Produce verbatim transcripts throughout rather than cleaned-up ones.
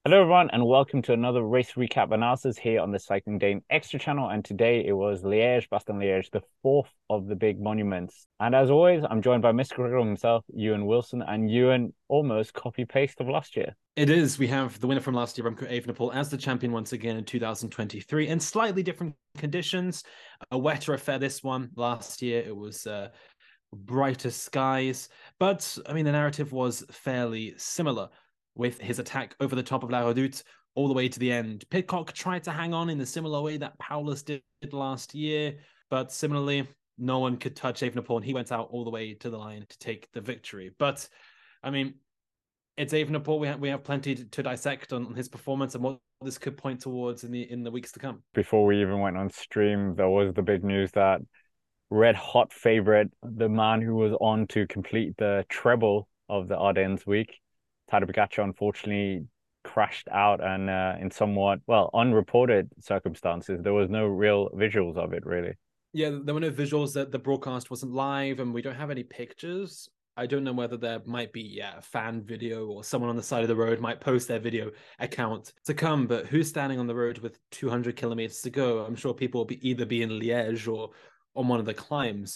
Hello, everyone, and welcome to another race recap analysis here on the Cycling Dane Extra channel. And today it was Liège, Bastogne Liège, the fourth of the big monuments. And as always, I'm joined by Mister Crickle himself, Ewan Wilson, and Ewan almost copy paste of last year. It is. We have the winner from last year, Remco Evenepoel, as the champion once again in two thousand twenty-three in slightly different conditions. A wetter affair this one. Last year it was uh, brighter skies. But, I mean, the narrative was fairly similar with his attack over the top of La Redoute all the way to the end. Pidcock tried to hang on in the similar way that Paulus did last year, but similarly, no one could touch Evenepoel, and he went out all the way to the line to take the victory. But, I mean, it's Evenepoel. We have we have plenty to, to dissect on, on his performance and what this could point towards in the in the weeks to come. Before we even went on stream, there was the big news that red hot favorite, the man who was on to complete the treble of the Ardennes week, Tadej Pogacar, unfortunately crashed out and uh, in somewhat, well, unreported circumstances. There was no real visuals of it, really. Yeah, there were no visuals. That the broadcast wasn't live, and we don't have any pictures. I don't know whether there might be yeah a fan video or someone on the side of the road might post their video account to come. But who's standing on the road with two hundred kilometers to go? I'm sure people will be either be in Liège or on one of the climbs.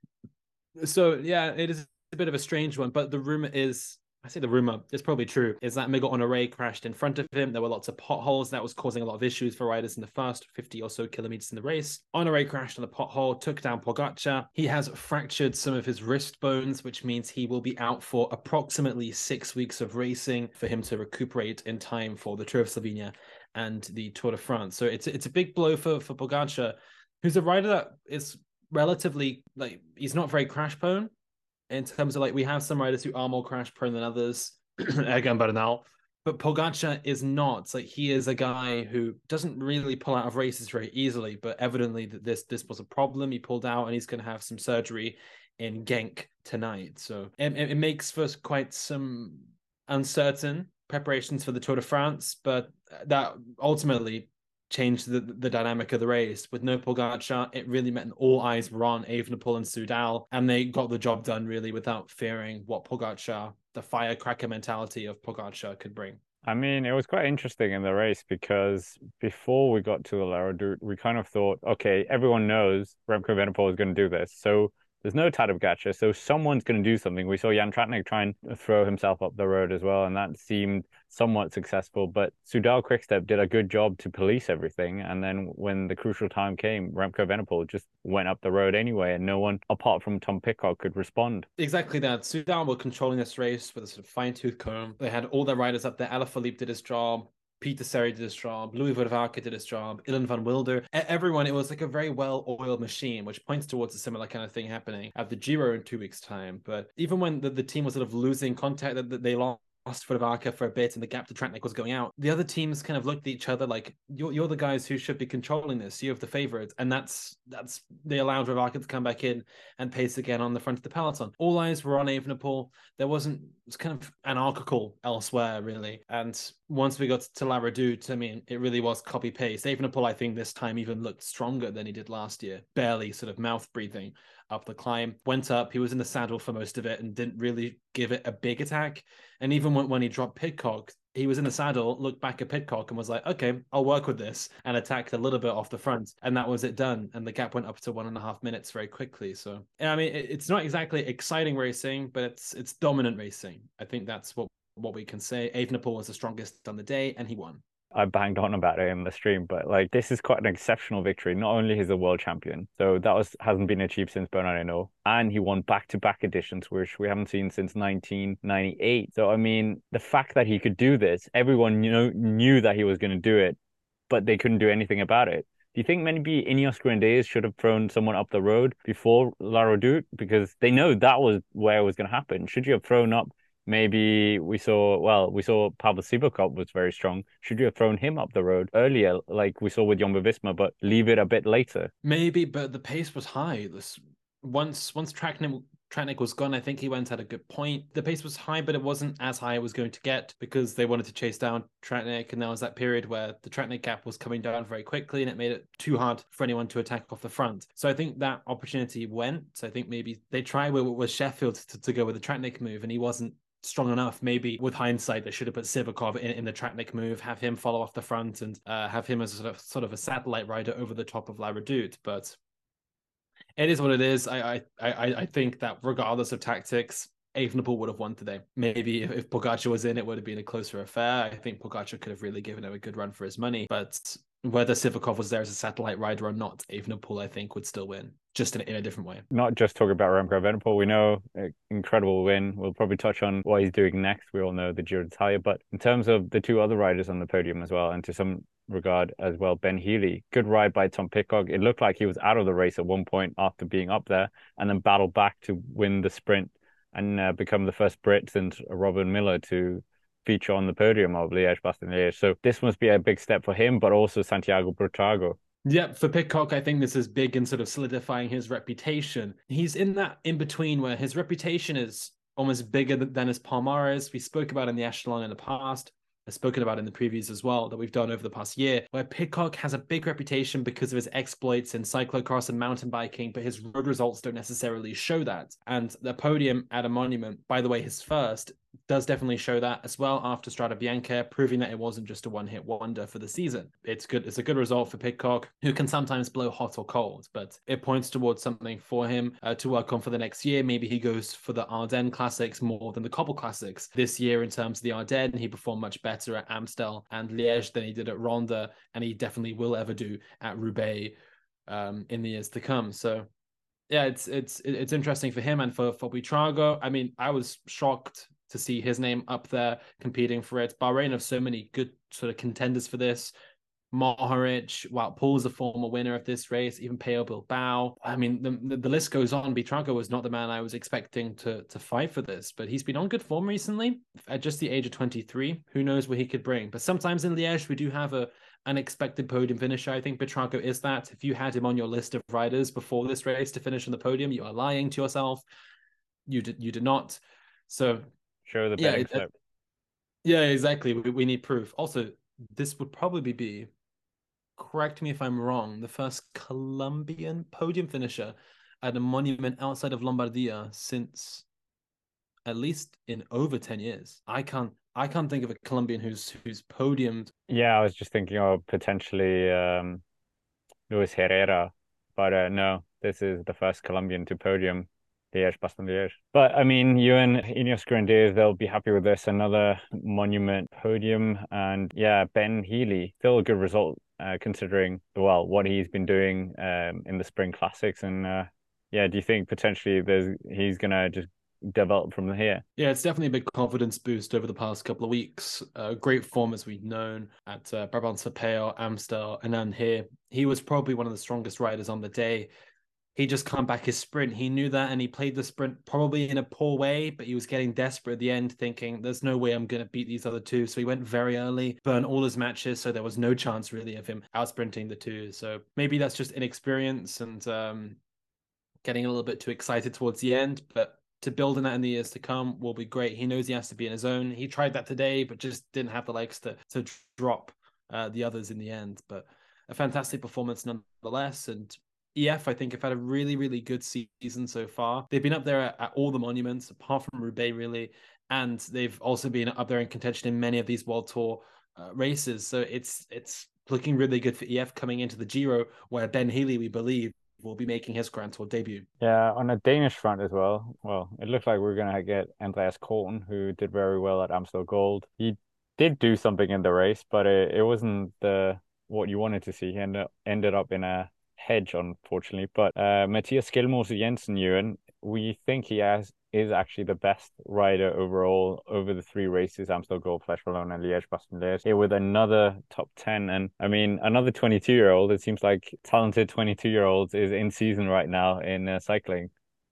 So yeah, it is a bit of a strange one. But the rumor is, I say the rumor, it's probably true, is that Miguel Honoré crashed in front of him. There were lots of potholes. That was causing a lot of issues for riders in the first fifty or so kilometers in the race. Honoré crashed on the pothole, took down Pogacar. He has fractured some of his wrist bones, which means he will be out for approximately six weeks of racing for him to recuperate in time for the Tour of Slovenia and the Tour de France. So it's, it's a big blow for, for Pogacar, who's a rider that is relatively, like, he's not very crash prone in terms of, like, we have some riders who are more crash prone than others, Egan Bernal, but Pogacar is not. Like, he is a guy who doesn't really pull out of races very easily, but evidently that this this was a problem. He pulled out, and he's going to have some surgery in Genk tonight. So it, it makes for quite some uncertain preparations for the Tour de France, but that ultimately changed the, the dynamic of the race. With no Pogacar, it really meant all eyes were on Evenepoel and Soudal, and they got the job done really without fearing what Pogacar, the firecracker mentality of Pogacar, could bring. I mean, it was quite interesting in the race because before we got to the La Redoute, we kind of thought, okay, everyone knows Remco Evenepoel is going to do this. So there's no Tadej Pogacar, so someone's going to do something. We saw Jan Tratnik try and throw himself up the road as well, and that seemed somewhat successful. But Soudal Quickstep did a good job to police everything. And then when the crucial time came, Remco Evenepoel just went up the road anyway, and no one apart from Tom Pidcock could respond. Exactly that. Soudal were controlling this race with a sort of fine-tooth comb. They had all their riders up there. Alaphilippe did his job. Peter Serry did his job, Louis Vervaeke did his job, Ilan van Wilder, everyone. It was like a very well-oiled machine, which points towards a similar kind of thing happening at the Giro in two weeks' time. But even when the, the team was sort of losing contact, that they lost Vervaeke for a bit and the gap to Tratnik was going out, the other teams kind of looked at each other like, you're, you're the guys who should be controlling this. You have the favorites. And that's, that's, they allowed Vervaeke to come back in and pace again on the front of the peloton. All eyes were on Evenepoel. There wasn't, it was kind of anarchical elsewhere, really. And once we got to La Redoute, I mean, it really was copy paste. Evenepoel, I think this time even looked stronger than he did last year, barely sort of mouth breathing up the climb. Went up, he was in the saddle for most of it and didn't really give it a big attack. And even when, when he dropped Pidcock, he was in the saddle, looked back at Pidcock and was like, okay, I'll work with this, and attacked a little bit off the front. And that was it done. And the gap went up to one and a half minutes very quickly. So, I mean, it, it's not exactly exciting racing, but it's it's dominant racing. I think that's what, what we can say. Evenepoel was the strongest on the day, and he won. I banged on about it in the stream, but like this is quite an exceptional victory. Not only is a world champion, so that was hasn't been achieved since Bernard Hinault, and he won back-to-back editions, which we haven't seen since nineteen ninety-eight. So I mean, the fact that he could do this, everyone you know knew that he was going to do it, but they couldn't do anything about it. Do you think maybe Ineos Grenadiers should have thrown someone up the road before La Redoute because they know that was where it was going to happen? Should you have thrown up? Maybe we saw, well, we saw Pavel Sivakov was very strong. Should you have thrown him up the road earlier, like we saw with Jumbo Visma, but leave it a bit later? Maybe, but the pace was high. This once once Tratnik Tratnik was gone, I think he went at a good point. The pace was high, but it wasn't as high it was going to get because they wanted to chase down Tratnik, and there was that period where the Tratnik gap was coming down very quickly, and it made it too hard for anyone to attack off the front. So I think that opportunity went. So I think maybe they tried with, with Sheffield to, to go with the Tratnik move, and he wasn't strong enough. Maybe with hindsight, they should have put Sivakov in, in the Tratnik move, have him follow off the front, and uh, have him as a sort of, sort of a satellite rider over the top of La Redoute. But it is what it is. I I I, I think that regardless of tactics, Evenepoel would have won today. Maybe if, if Pogacar was in, it would have been a closer affair. I think Pogacar could have really given him a good run for his money. But whether Sivakov was there as a satellite rider or not, Evenepoel, I think, would still win, just in, in a different way. Not just talking about Remco Evenepoel, we know uh, incredible win. We'll probably touch on what he's doing next. We all know the Giro d'Italia, but in terms of the two other riders on the podium as well, and to some regard as well, Ben Healy, good ride by Tom Pidcock. It looked like he was out of the race at one point after being up there, and then battled back to win the sprint and uh, become the first Brit since Robin Miller to feature on the podium of Liège-Bastogne-Liège. So this must be a big step for him, but also Santiago Buitrago. Yeah, for Pidcock, I think this is big in sort of solidifying his reputation. He's in that in between where his reputation is almost bigger than his Palmares. We spoke about in the Echelon in the past. I've spoken about in the previews as well that we've done over the past year, where Pidcock has a big reputation because of his exploits in cyclocross and mountain biking, but his road results don't necessarily show that. And the podium at a monument, by the way, his first, does definitely show that as well after Strada Bianca, proving that it wasn't just a one-hit wonder for the season. It's good. It's a good result for Pidcock, who can sometimes blow hot or cold, but it points towards something for him uh, to work on for the next year. Maybe he goes for the Ardennes Classics more than the Cobble Classics. This year, in terms of the Ardennes, he performed much better at Amstel and Liège than he did at Ronde, and he definitely will ever do at Roubaix um, in the years to come. So yeah, it's it's it's interesting for him and for, for Buitrago. I mean, I was shocked to see his name up there competing for it. Bahrain have so many good sort of contenders for this. Mohoric, Wout Pool's a former winner of this race, even Pello Bilbao. I mean, the, the, the list goes on. Buitrago was not the man I was expecting to, to fight for this, but he's been on good form recently at just the age of twenty-three. Who knows what he could bring? But sometimes in Liège, we do have a unexpected podium finisher. I think Buitrago is that. If you had him on your list of riders before this race to finish on the podium, you are lying to yourself. You did, you did not. So show the betting slip. Yeah, exactly. We, we need proof. Also, this would probably be, correct me if I'm wrong, the first Colombian podium finisher at a monument outside of Lombardia since at least in over ten years. I can't I can't think of a Colombian who's who's podiumed. Yeah, I was just thinking of potentially um, Luis Herrera, but uh, no, this is the first Colombian to podium Liège-Bastogne-Liège. But I mean, you and Ineos Grenadiers, they'll be happy with this. Another monument podium. And yeah, Ben Healy, still a good result uh, considering, well, what he's been doing um, in the Spring Classics. And uh, yeah, do you think potentially there's he's going to just develop from here? Yeah, it's definitely a big confidence boost over the past couple of weeks. Uh, great form as we've known at uh, Brabantse-Pijl, Amstel, and then here. He was probably one of the strongest riders on the day. He just can't back his sprint. He knew that, and he played the sprint probably in a poor way, but he was getting desperate at the end, thinking, there's no way I'm going to beat these other two. So he went very early, burned all his matches, so there was no chance really of him out-sprinting the two. So maybe that's just inexperience and um, getting a little bit too excited towards the end, but to build on that in the years to come will be great. He knows he has to be in his own. He tried that today, but just didn't have the legs to, to drop uh, the others in the end. But a fantastic performance nonetheless, and E F, I think, have had a really, really good season so far. They've been up there at, at all the monuments, apart from Roubaix, really. And they've also been up there in contention in many of these World Tour uh, races. So it's it's looking really good for E F coming into the Giro, where Ben Healy, we believe, will be making his Grand Tour debut. Yeah, on a Danish front as well. Well, it looks like we're going to get Andreas Korten, who did very well at Amstel Gold. He did do something in the race, but it, it wasn't the what you wanted to see. He ended, ended up in a hedge, unfortunately. But uh, Mathias Skjelmose Jensen, Ewan, we think he has is actually the best rider overall over the three races, Amstel Gold, Flèche Wallonne, and Liège-Bastogne-Liège, here with another top ten. And I mean, another twenty-two-year-old, it seems like talented twenty-two-year-olds is in season right now in uh, cycling.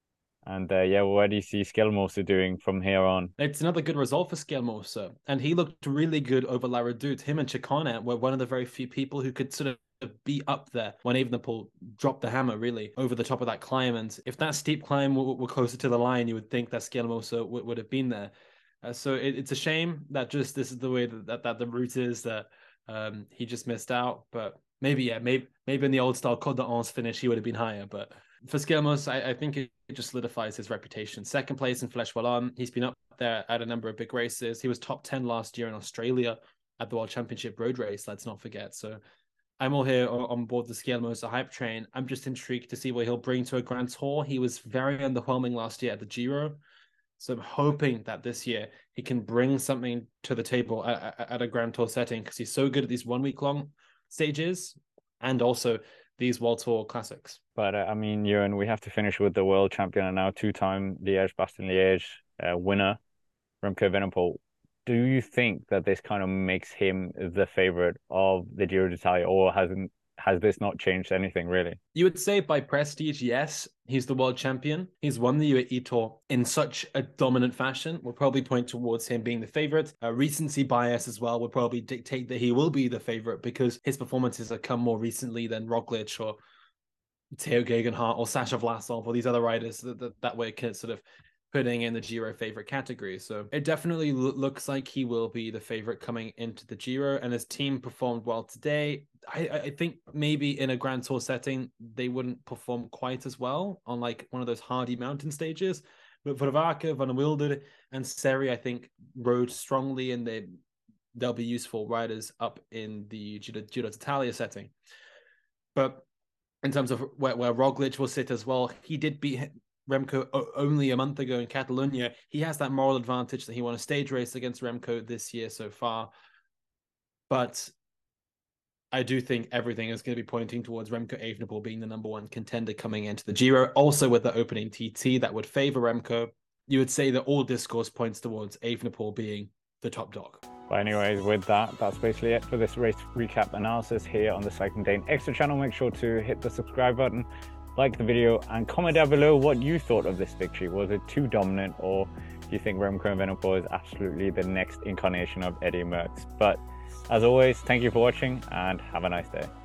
And uh, yeah, where do you see Skjelmose doing from here on? It's another good result for Skjelmose. And he looked really good over La Redoute. Him and Ciccone were one of the very few people who could sort of be up there when Evenepoel dropped the hammer, really, over the top of that climb. And if that steep climb were, were closer to the line, you would think that Skjelmose w- would have been there. Uh, so it, it's a shame that just this is the way that, that, that the route is, that um, he just missed out. But maybe, yeah, maybe maybe in the old style Côte d'Ance finish, he would have been higher. But For Skilmos, I, I think it just solidifies his reputation. Second place in Flèche Wallonne. He's been up there at a number of big races. He was top ten last year in Australia at the World Championship road race, let's not forget. So I'm all here on board the Skjelmose hype train. I'm just intrigued to see what he'll bring to a Grand Tour. He was very underwhelming last year at the Giro. So I'm hoping that this year he can bring something to the table at, at a Grand Tour setting, because he's so good at these one week long stages and also these World Tour classics. But uh, I mean, Ewan, we have to finish with the world champion and now two-time Liège-Bastogne-Liège uh, winner, Remco Evenepoel. Do you think that this kind of makes him the favorite of the Giro d'Italia, or hasn't has this not changed anything really? You would say by prestige, yes, he's the world champion. He's won the U A E Tour in such a dominant fashion. We'll probably point towards him being the favorite. A recency bias as well would probably dictate that he will be the favorite, because his performances have come more recently than Roglic or Theo Gegenhardt or Sacha Vlasov or these other riders that, that, that way can sort of putting in the Giro favorite category. So it definitely lo- looks like he will be the favorite coming into the Giro, and his team performed well today. I, I think maybe in a Grand Tour setting, they wouldn't perform quite as well on like one of those hardy mountain stages. But Varvaka, Van Wilder, and Seri, I think, rode strongly, and they, they'll be useful riders up in the Giro, Giro d'Italia setting. But in terms of where, where Roglic will sit as well, he did beat Remco only a month ago in Catalonia. He has that moral advantage that he won a stage race against Remco this year so far. But I do think everything is going to be pointing towards Remco Evenepoel being the number one contender coming into the Giro. Also with the opening T T that would favor Remco, you would say that all discourse points towards Evenepoel being the top dog. But anyways, with that, that's basically it for this race recap analysis here on the Cycling Dane Extra channel. Make sure to hit the subscribe button, like the video, and comment down below what you thought of this victory. Was it too dominant, or do you think Remco Evenepoel is absolutely the next incarnation of Eddy Merckx? But as always, thank you for watching and have a nice day.